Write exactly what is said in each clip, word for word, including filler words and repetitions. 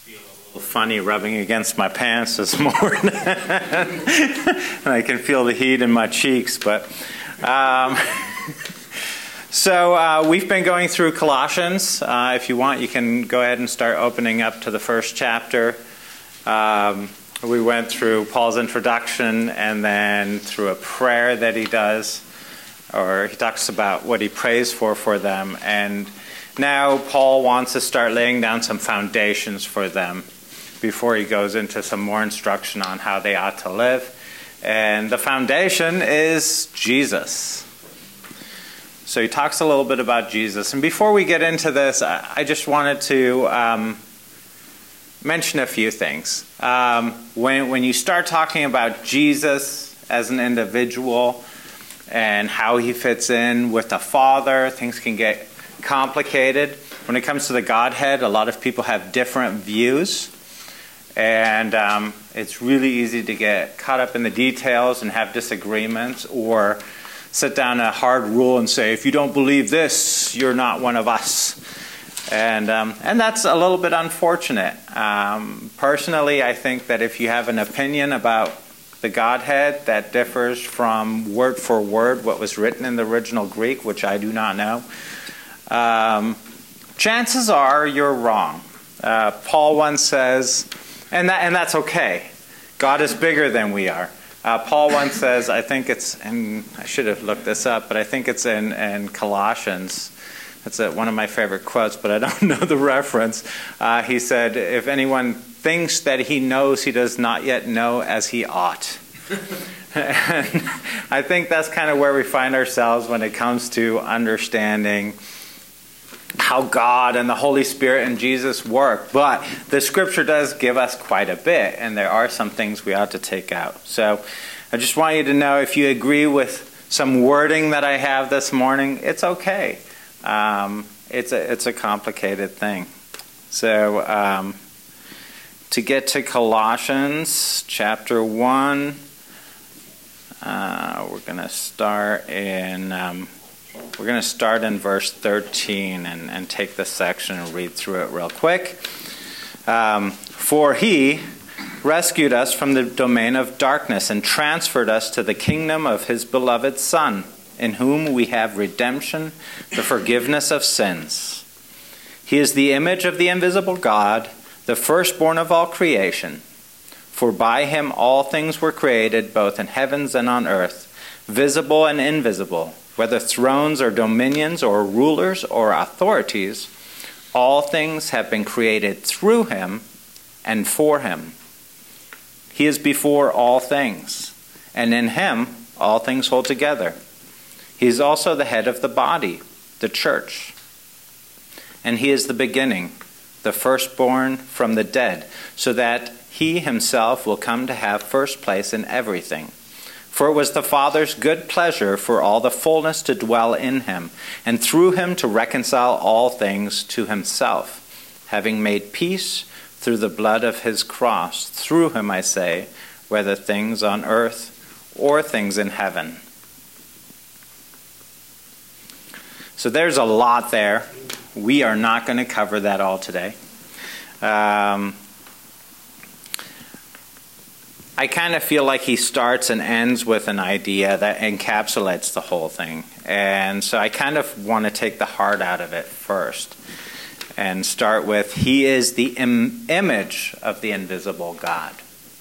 Funny rubbing against my pants this morning. And I can feel the heat in my cheeks. But um, so uh, we've been going through Colossians. Uh, if you want, you can go ahead and start opening up to the first chapter. Um, we went through Paul's introduction and then through a prayer that he does, or he talks about what he prays for for them. And now Paul wants to start laying down some foundations for them before he goes into some more instruction on how they ought to live. And the foundation is Jesus. So he talks a little bit about Jesus. And before we get into this, I just wanted to um, mention a few things. Um, when, when you start talking about Jesus as an individual and how he fits in with the Father, things can get complicated. When it comes to the Godhead, a lot of people have different views. And um, it's really easy to get caught up in the details and have disagreements, or sit down a hard rule and say, if you don't believe this, you're not one of us. And um, and that's a little bit unfortunate. Um, personally, I think that if you have an opinion about the Godhead that differs from word for word what was written in the original Greek, which I do not know, um, chances are you're wrong. Uh, Paul once says, And that, and that's okay. God is bigger than we are. Uh, Paul once says, I think it's, and I should have looked this up, but I think it's in, in Colossians. That's a, one of my favorite quotes, but I don't know the reference. Uh, he said, if anyone thinks that he knows, he does not yet know as he ought. And I think that's kind of where we find ourselves when it comes to understanding how God and the Holy Spirit and Jesus work. But the Scripture does give us quite a bit, and there are some things we ought to take out. So I just want you to know, if you agree with some wording that I have this morning, it's okay. Um, it's a it's a complicated thing. So um, to get to Colossians chapter one, uh, we're going to start in... Um, We're going to start in verse thirteen and, and take this section and read through it real quick. Um, For he rescued us from the domain of darkness and transferred us to the kingdom of his beloved Son, in whom we have redemption, the forgiveness of sins. He is the image of the invisible God, the firstborn of all creation. For by him all things were created, both in heavens and on earth, visible and invisible, whether thrones or dominions or rulers or authorities, all things have been created through him and for him. He is before all things, and in him all things hold together. He is also the head of the body, the church. And he is the beginning, the firstborn from the dead, so that he himself will come to have first place in everything. For it was the Father's good pleasure for all the fullness to dwell in him, and through him to reconcile all things to himself, having made peace through the blood of his cross. Through him, I say, whether things on earth or things in heaven. So there's a lot there. We are not going to cover that all today. Um... I kind of feel like he starts and ends with an idea that encapsulates the whole thing. And so I kind of want to take the heart out of it first and start with, he is the im- image of the invisible God.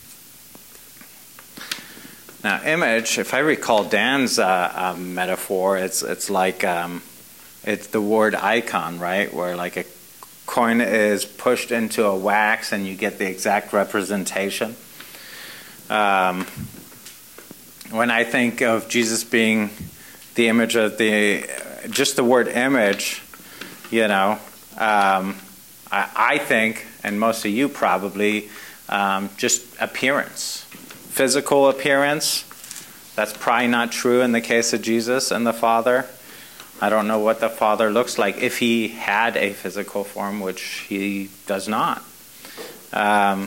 Now, image, if I recall Dan's uh, uh, metaphor, it's it's like um, it's the word icon, right? Where like a coin is pushed into a wax and you get the exact representation. Um, when I think of Jesus being the image of the, just the word image, you know, um, I, I think, and most of you probably, um, just appearance, physical appearance. That's probably not true in the case of Jesus and the Father. I don't know what the Father looks like if he had a physical form, which he does not. Um,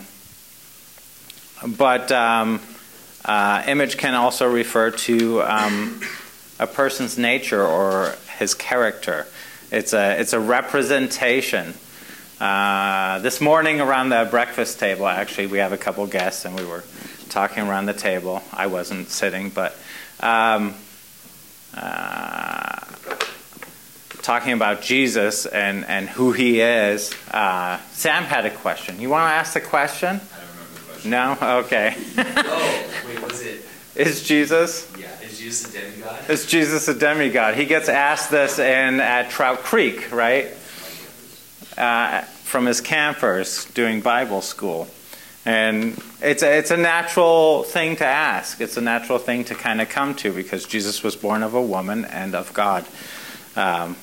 But um, uh, image can also refer to um, a person's nature or his character. It's a it's a representation Uh, this morning around the breakfast table, actually, we have a couple guests, and we were talking around the table. I wasn't sitting, but um, uh, talking about Jesus and, and who he is. Uh, Sam had a question. You want to ask the question? I don't remember the question. No? Okay. Oh, wait, was it? Is Jesus? Yeah, is Jesus a demigod? Is Jesus a demigod? He gets asked this in at Trout Creek, right? Uh, from his campers doing Bible school. And it's a, it's a natural thing to ask. It's a natural thing to kind of come to because Jesus was born of a woman and of God. Um,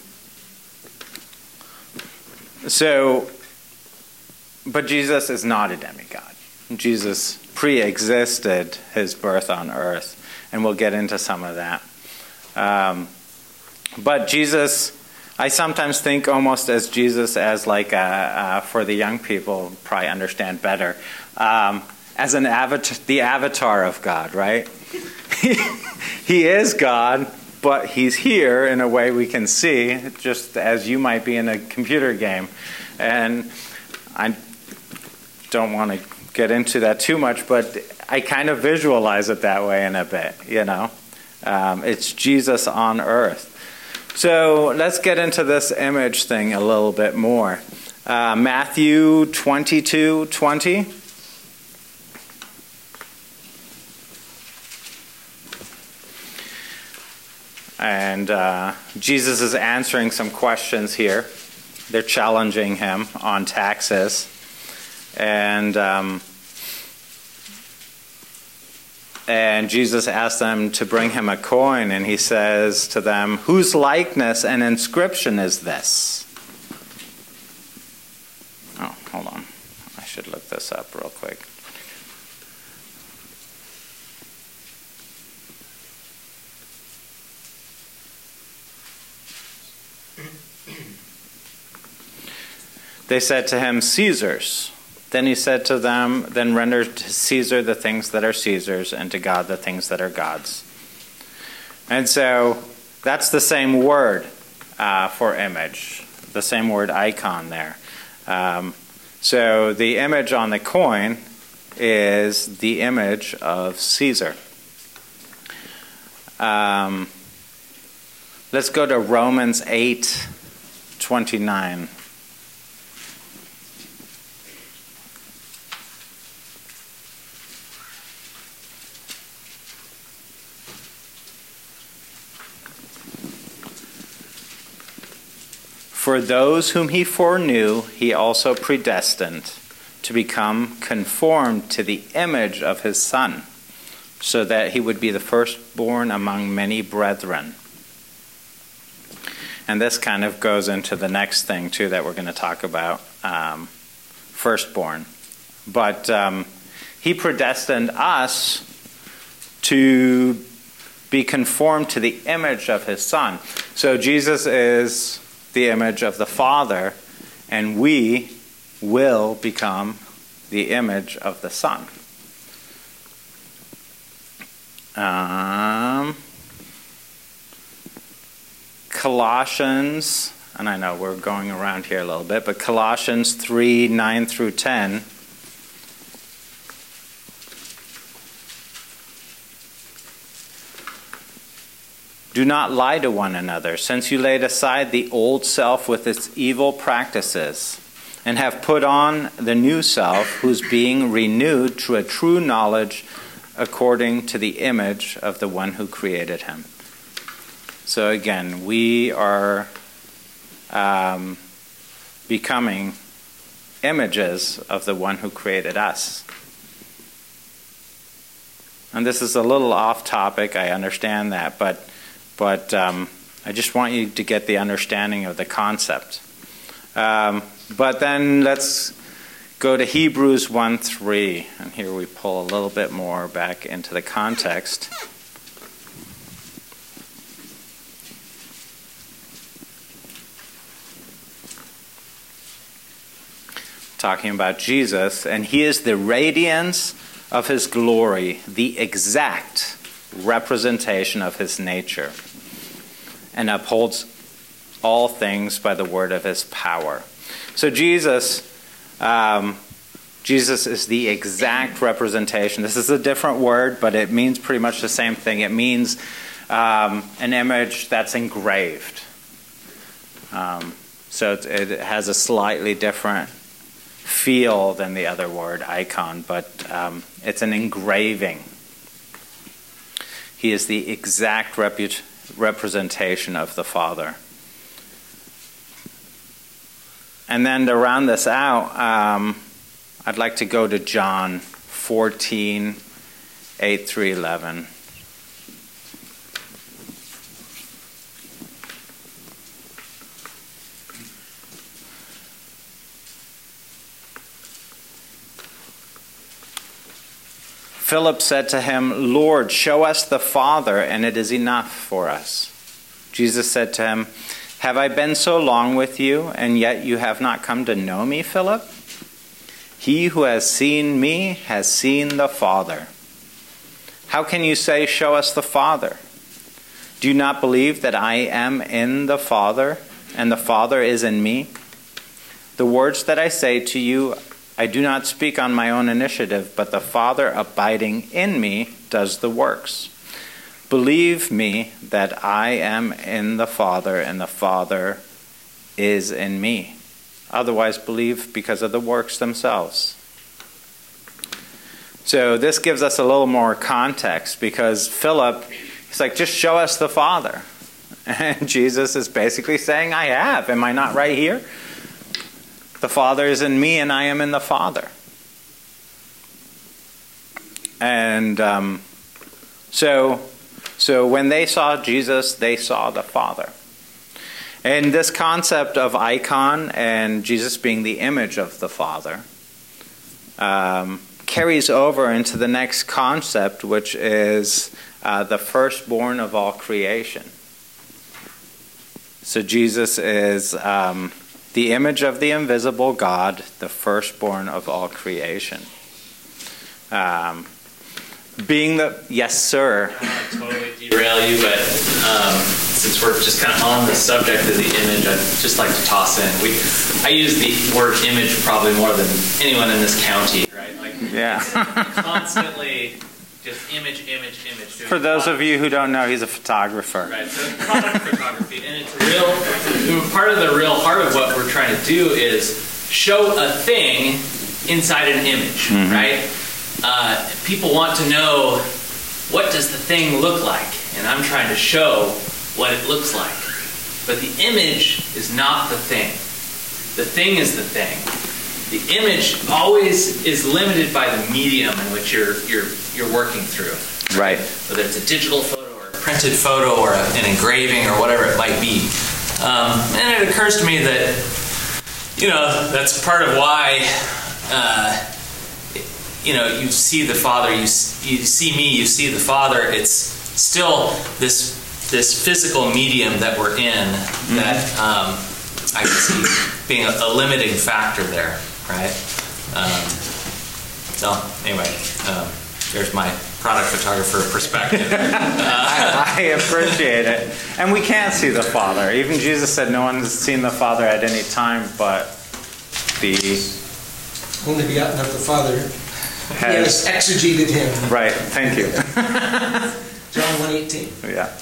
so, but Jesus is not a demigod. Jesus pre-existed his birth on earth, and we'll get into some of that. Um, but Jesus, I sometimes think almost as Jesus as like a, uh, for the young people probably understand better, um, as an avatar, the avatar of God, right? He is God, but he's here in a way we can see, just as you might be in a computer game. And I don't want to get into that too much, but I kind of visualize it that way in a bit, you know. Um, it's Jesus on earth. So let's get into this image thing a little bit more. Uh, Matthew twenty-two twenty. And uh, Jesus is answering some questions here. They're challenging him on taxes. And um, and Jesus asks them to bring him a coin, and he says to them, "Whose likeness and inscription is this?" Oh, hold on. I should look this up real quick. They said to him, "Caesar's." Then he said to them, "Then render to Caesar the things that are Caesar's, and to God the things that are God's." And so that's the same word uh, for image, the same word icon there. Um, so the image on the coin is the image of Caesar. Um, let's go to Romans eight twenty-nine. For those whom he foreknew, he also predestined to become conformed to the image of his Son, so that he would be the firstborn among many brethren. And this kind of goes into the next thing, too, that we're going to talk about, um, firstborn. But um, he predestined us to be conformed to the image of his Son. So Jesus is the image of the Father, and we will become the image of the Son. Um, Colossians, and I know we're going around here a little bit, but Colossians three, nine through ten. Do not lie to one another, since you laid aside the old self with its evil practices, and have put on the new self, who's being renewed to a true knowledge according to the image of the one who created him. So again, we are um, becoming images of the one who created us. And this is a little off topic, I understand that, but But um, I just want you to get the understanding of the concept. Um, but then let's go to Hebrews one three. And here we pull a little bit more back into the context. Talking about Jesus. And he is the radiance of his glory, the exact representation of his nature, and upholds all things by the word of his power. So Jesus, um, Jesus is the exact representation. This is a different word, but it means pretty much the same thing. It means um, an image that's engraved. Um, so it, it has a slightly different feel than the other word, icon, but um, it's an engraving. He is the exact repu- representation of the Father. And then to round this out, um, I'd like to go to John fourteen, eight through eleven. Philip said to him, "Lord, show us the Father, and it is enough for us." Jesus said to him, "Have I been so long with you, and yet you have not come to know me, Philip? He who has seen me has seen the Father. How can you say, 'Show us the Father'? Do you not believe that I am in the Father, and the Father is in me? The words that I say to you, I do not speak on my own initiative, but the Father abiding in me does the works. Believe me that I am in the Father and the Father is in me. Otherwise, believe because of the works themselves." So this gives us a little more context, because Philip, he's like, just show us the Father. And Jesus is basically saying, I have. Am I not right here? The Father is in me and I am in the Father. And um, so, so when they saw Jesus, they saw the Father. And this concept of icon and Jesus being the image of the Father um, carries over into the next concept, which is uh, the firstborn of all creation. So Jesus is um, the image of the invisible God, the firstborn of all creation. Um, being the... Yes, sir. I don't want to totally derail you, but um, since we're just kind of on the subject of the image, I'd just like to toss in. We, I use the word image probably more than anyone in this county, right? Like, yeah. constantly just image, image, image. For those of you who don't know, he's a photographer. Right, so product photography, and it's real. Part of the real heart of what we're trying to do is show a thing inside an image, mm-hmm. right? Uh, people want to know, what does the thing look like? And I'm trying to show what it looks like. But the image is not the thing. The thing is the thing. The image always is limited by the medium in which you're you're you're working through. Right. Whether it's a digital photo or a printed photo or a, an engraving or whatever it might be. Um, and it occurs to me that, you know, that's part of why, uh, you know, you see the Father, you, you see me, you see the Father. It's still this this physical medium that we're in mm-hmm. that um, I can see being a, a limiting factor there, right? Um, so anyway, um, there's my product photographer perspective. uh, I, I appreciate it. And we can't see the Father. Even Jesus said no one has seen the Father at any time, but the... only begotten of the Father has, has exegeted him. Right, thank you. John one eighteen. Yeah.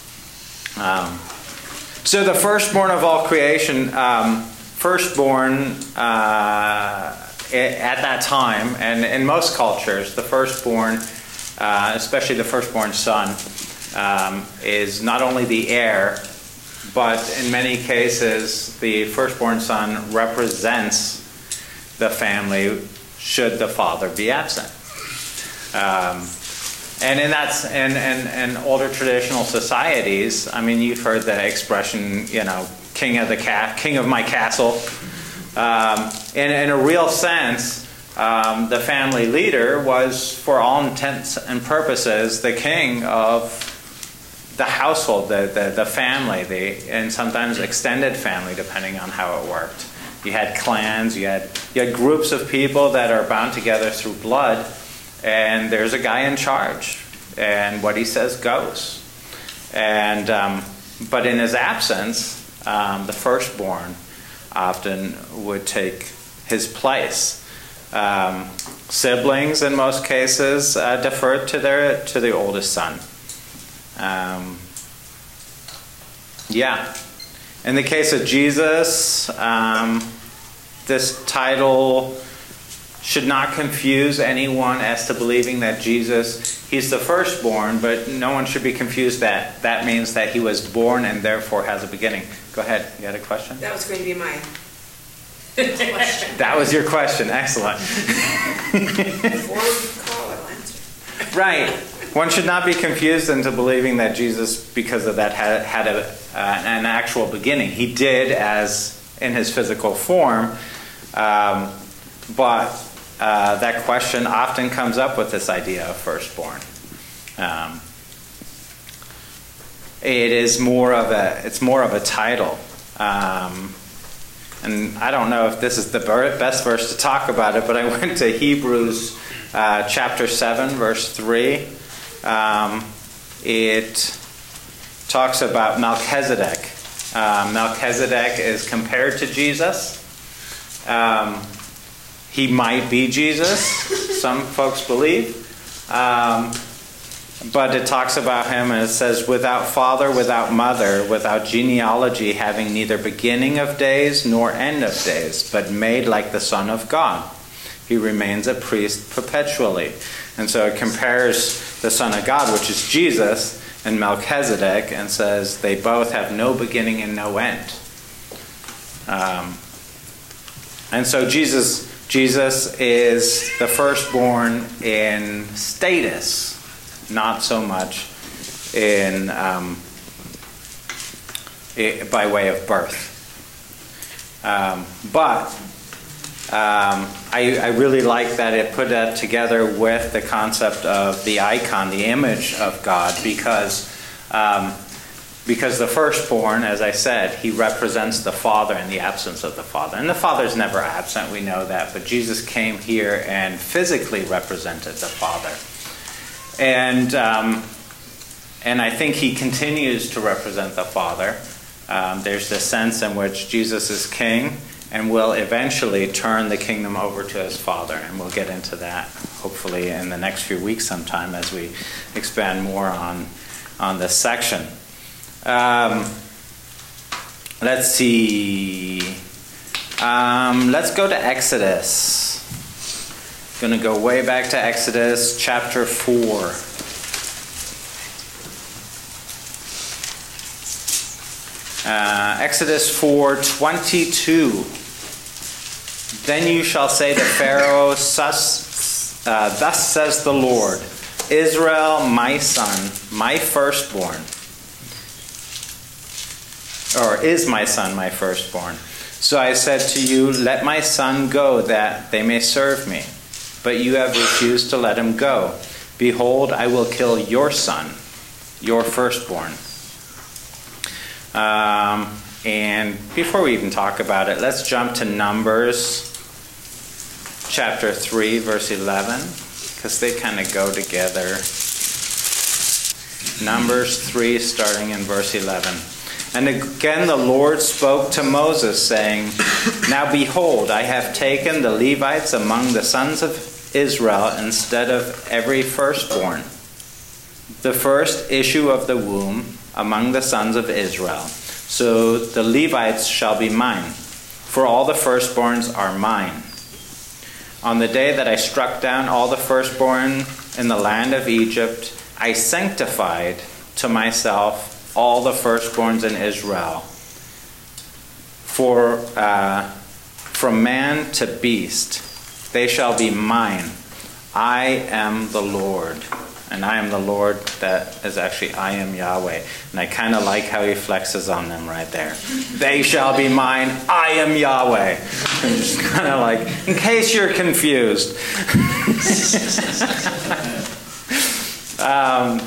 Um, so the firstborn of all creation, um, firstborn uh, at that time, and in most cultures, the firstborn, uh, especially the firstborn son, um, is not only the heir, but in many cases, the firstborn son represents the family should the father be absent. Um, and in that, in, in, in older traditional societies, I mean, you've heard the expression, you know, king of the ca- king of my castle. Um, in, in a real sense, um, the family leader was, for all intents and purposes, the king of the household, the, the, the family, the, and sometimes extended family, depending on how it worked. You had clans, you had, you had groups of people that are bound together through blood, and there's a guy in charge, and what he says goes. And um, but in his absence, um, the firstborn often would take his place. Um, siblings, in most cases, uh, deferred to their to the oldest son. Um, yeah. In the case of Jesus, um, this title should not confuse anyone as to believing that Jesus, he's the firstborn, but no one should be confused that that means that he was born and therefore has a beginning. Go ahead. You had a question? That was going to be my question. That was your question. Excellent. Before we call, I'll answer. Right. One should not be confused into believing that Jesus, because of that, had, had a, uh, an actual beginning. He did, as in his physical form, um, but uh, that question often comes up with this idea of firstborn. Um, it is more of a it's more of a title, um, and I don't know if this is the best verse to talk about it, but I went to Hebrews uh, chapter seven, verse three. Um, it talks about Melchizedek. Uh, Melchizedek is compared to Jesus. Um, he might be Jesus, some folks believe. Um, but it talks about him and it says, without father, without mother, without genealogy, having neither beginning of days nor end of days, but made like the Son of God. He remains a priest perpetually. And so it compares the Son of God, which is Jesus, and Melchizedek, and says they both have no beginning and no end. Um, and so Jesus, Jesus is the firstborn in status, not so much in um, it, by way of birth. Um, but Um, I, I really like that it put that together with the concept of the icon, the image of God, because um, because the firstborn, as I said, he represents the Father in the absence of the Father. And the Father's never absent, we know that, but Jesus came here and physically represented the Father. And, um, and I think he continues to represent the Father. Um, there's the sense in which Jesus is king and will eventually turn the kingdom over to his Father. And we'll get into that, hopefully, in the next few weeks sometime as we expand more on, on this section. Um, let's see. Um, let's go to Exodus. Going to go way back to Exodus chapter four. Uh, Exodus four twenty-two. Then you shall say to Pharaoh, Thus, uh, thus says the Lord, Israel, my son, my firstborn, or is my son my firstborn. So I said to you, let my son go, that they may serve me. But you have refused to let him go. Behold, I will kill your son, your firstborn. Um, and before we even talk about it, let's jump to Numbers chapter three, verse eleven, because they kind of go together. Numbers three, starting in verse eleven. And again the Lord spoke to Moses, saying, Now behold, I have taken the Levites among the sons of Israel instead of every firstborn, the first issue of the womb among the sons of Israel. So the Levites shall be mine, for all the firstborns are mine. On the day that I struck down all the firstborn in the land of Egypt, I sanctified to myself all the firstborns in Israel. For uh, from man to beast, they shall be mine. I am the Lord. And I am the Lord, that is actually I am Yahweh. And I kind of like how he flexes on them right there. They shall be mine. I am Yahweh. And just kind of like, in case you're confused. um,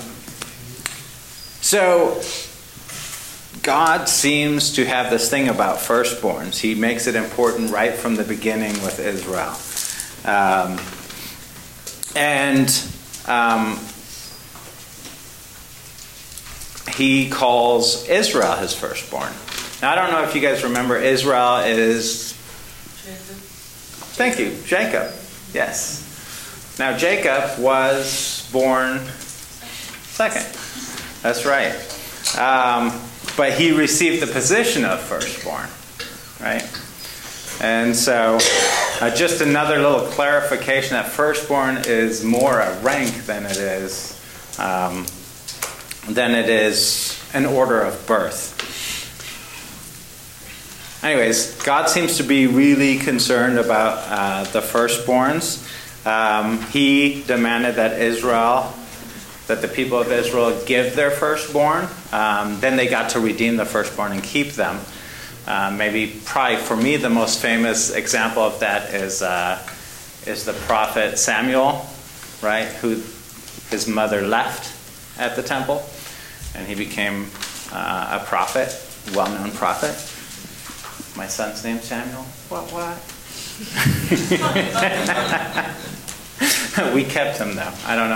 so, God seems to have this thing about firstborns. He makes it important right from the beginning with Israel. Um, and... Um, He calls Israel his firstborn. Now, I don't know if you guys remember, Israel is... Thank you, Jacob. Yes. Now, Jacob was born second. That's right. Um, but he received the position of firstborn, right? And so, uh, just another little clarification that firstborn is more a rank than it is um, than it is an order of birth. Anyways, God seems to be really concerned about uh, the firstborns. Um, he demanded that Israel, that the people of Israel give their firstborn. Um, then they got to redeem the firstborn and keep them. Uh, maybe, probably for me, the most famous example of that is uh, is the prophet Samuel, right? Who his mother left at the temple, and he became uh, a prophet, well-known prophet. My son's name's Samuel. What? What? We kept him though. I don't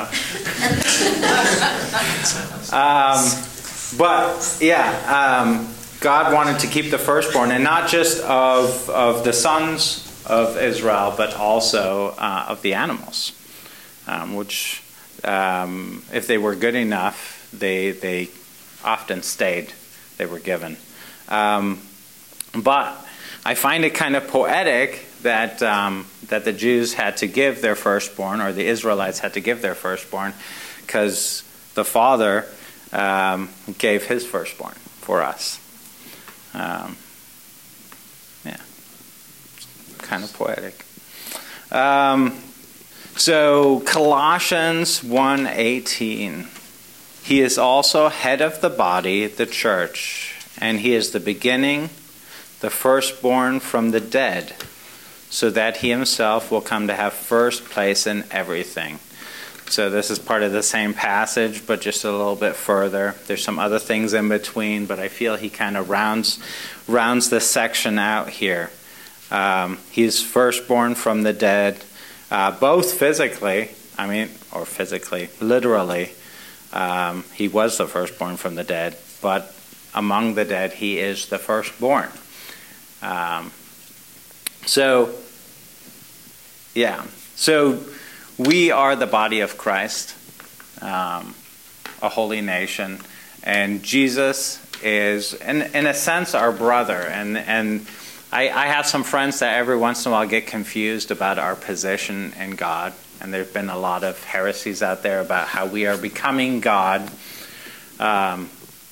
know. um, but yeah. Um, God wanted to keep the firstborn, and not just of of the sons of Israel, but also uh, of the animals, um, which, um, if they were good enough, they they often stayed. They were given. Um, but I find it kind of poetic that um, that the Jews had to give their firstborn, or the Israelites had to give their firstborn, because the Father um, gave his firstborn for us. Um, yeah, kind of poetic. Um, so Colossians one eighteen, he is also head of the body, the church, and he is the beginning, the firstborn from the dead, so that he himself will come to have first place in everything. So this is part of the same passage, but just a little bit further. There's some other things in between, but I feel he kind of rounds rounds this section out here. Um, he's firstborn from the dead, uh, both physically, I mean, or physically, literally. Um, he was the firstborn from the dead, but among the dead, he is the firstborn. Um, so, yeah. So, we are the body of Christ, um, a holy nation, and Jesus is, in, in a sense, our brother. And and I, I have some friends that every once in a while get confused about our position in God, and there's been a lot of heresies out there about how we are becoming God. Um,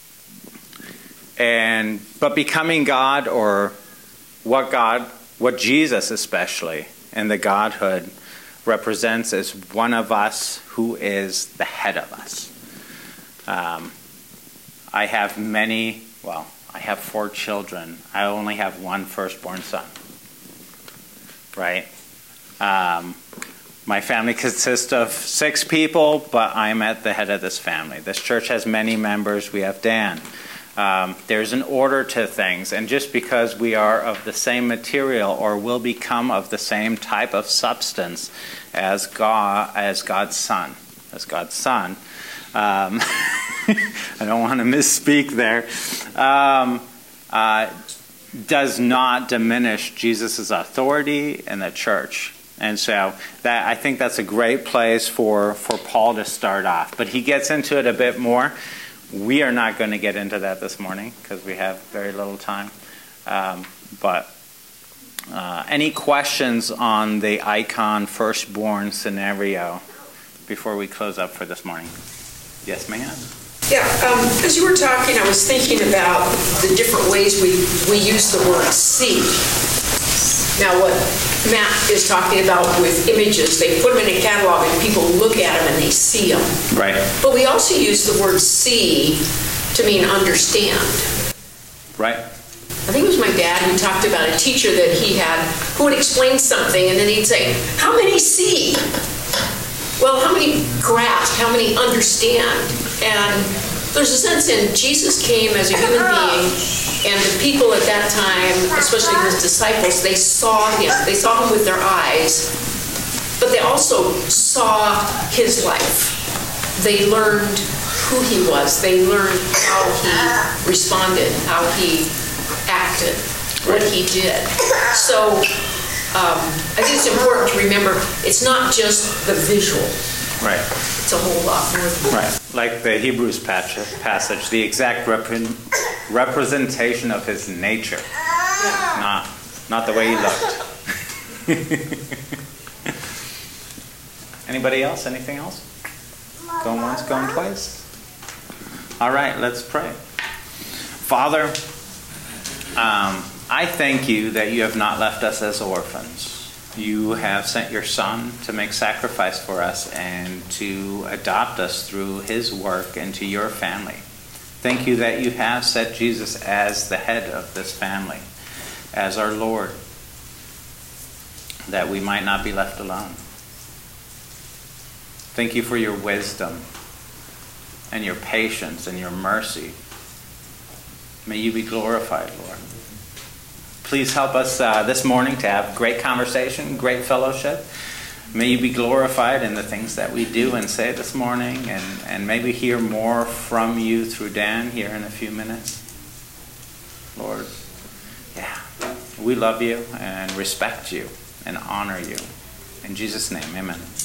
and but becoming God, or what God, what Jesus especially, and the Godhood represents, as one of us who is the head of us. Um, I have many, well, I have four children. I only have one firstborn son, right? Um, my family consists of six people, but I'm at the head of this family. This church has many members. We have Dan. Um, there's an order to things, and just because we are of the same material, or will become of the same type of substance as God, as God's Son, as God's Son, um, I don't want to misspeak there, um, uh, does not diminish Jesus' authority in the church. And so that, I think that's a great place for, for Paul to start off. But he gets into it a bit more. We are not going to get into that this morning because we have very little time. Um, but uh, any questions on the icon firstborn scenario before we close up for this morning? Yes, ma'am. Yeah, um, as you were talking, I was thinking about the different ways we, we use the word see. Now, what Matt is talking about with images, they put them in a catalog and people look at them and they see them. Right. But we also use the word see to mean understand. Right. I think it was my dad who talked about a teacher that he had who would explain something and then he'd say, how many see? Well, how many grasp? How many understand? And there's a sense in Jesus came as a human being, and the people at that time, especially his disciples, they saw him. They saw him with their eyes, but they also saw his life. They learned who he was. They learned how he responded, how he impacted what he did. So um, I think it's important to remember it's not just the visual. Right. It's a whole lot more than that. Right. Like the Hebrews passage, the exact rep- representation of his nature, Yeah. not not the way he looked. Anybody else? Anything else? Going once, going twice? All right, let's pray. Father, um, I thank you that you have not left us as orphans. You have sent your Son to make sacrifice for us and to adopt us through his work into your family. Thank you that you have set Jesus as the head of this family, as our Lord, that we might not be left alone. Thank you for your wisdom and your patience and your mercy. May you be glorified, Lord. Please help us uh, this morning to have great conversation, great fellowship. May you be glorified in the things that we do and say this morning, and, and maybe hear more from you through Dan here in a few minutes. Lord, yeah, we love you and respect you and honor you. In Jesus' name, amen.